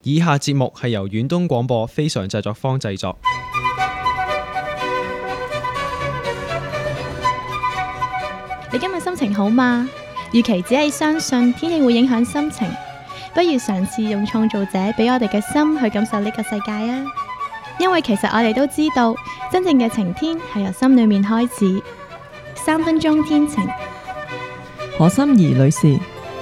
以下節目係由遠東廣播非常製作坊製作。 你今日心情好嗎？與其只係相信天氣會影響心情，不如嘗試用創造者俾我哋嘅心去感受呢個世界啊！因為其實我哋都知道，真正嘅晴天係由心裏面開始。3分鐘天晴， 何心怡女士。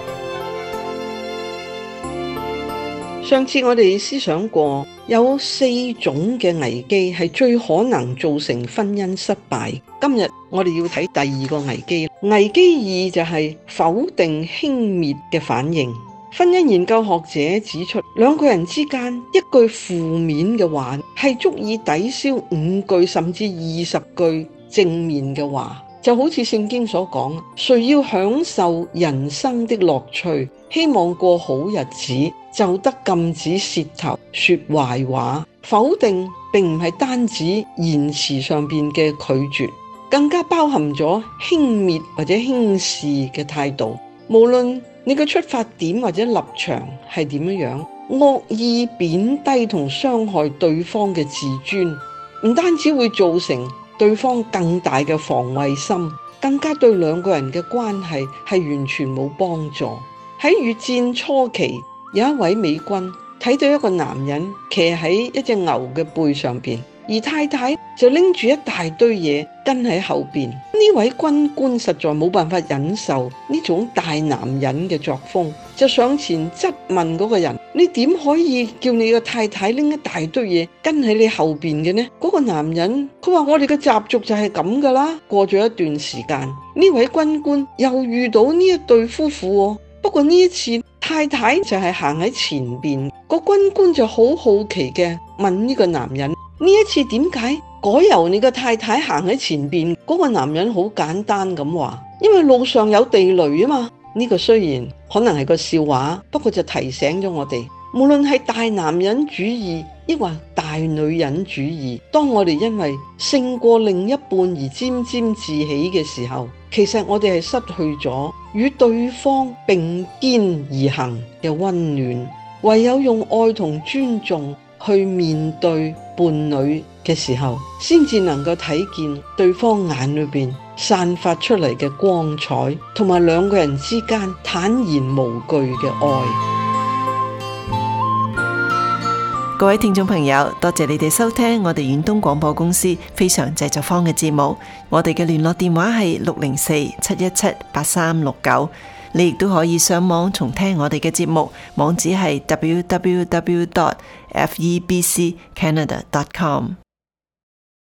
上次我哋思想過，有4種嘅危機係最可能造成婚姻失敗。今日我哋要睇第2個危機，危機2就係否定輕蔑嘅反應。婚姻研究學者指出，2個人之間一句負面嘅話係足以抵消5句甚至20句正面嘅話。就好似聖經所講，誰要享受人生的樂趣，希望過好日子，就得禁止舌頭說壞話。否定並唔係單指言辭上邊嘅拒絕，更加包含咗輕蔑或者輕視嘅態度。無論你嘅出發點或者立場係點樣，惡意貶低同傷害對方嘅自尊，唔單止會造成對方更大嘅防衛心，更加對2個人嘅關係係完全冇幫助。喺越戰初期，有一位美軍睇到一個男人騎喺一隻牛嘅背上邊，而太太就拎住一大堆嘢跟喺後邊。呢位軍官實在冇辦法忍受呢種大男人嘅作風，就上前質問嗰個人：你點可以叫你個太太拎一大堆嘢跟喺你後邊嘅呢？嗰個男人佢話：我哋嘅習俗就係咁噶啦。過咗一段時間，呢位軍官又遇到呢一對夫婦，不過呢一次太太就係行喺前邊，個軍官就好好奇嘅問呢個男人：呢一次點解改由你個太太行喺前邊？嗰個男人好簡單咁話：因為路上有地雷啊嘛。呢個雖然可能係個笑話，不過就提醒咗我哋，無論係大男人主義抑或大女人主義，當我哋因為勝過另一半而沾沾自喜嘅時候，其實我哋係失去咗與對方並肩而行嘅溫暖。唯有用愛同尊重去面對伴侶嘅時候，先至能夠睇見對方眼裏邊散發出嚟嘅光彩，同埋2個人之間坦然無懼嘅愛。 各位聽眾朋友，多謝你哋收聽我哋遠東廣播公司非常製作坊嘅節目。我哋嘅聯絡電話係604-717-8369。你亦都可以上網重聽我哋嘅節目，網址係 www.febccanada.com。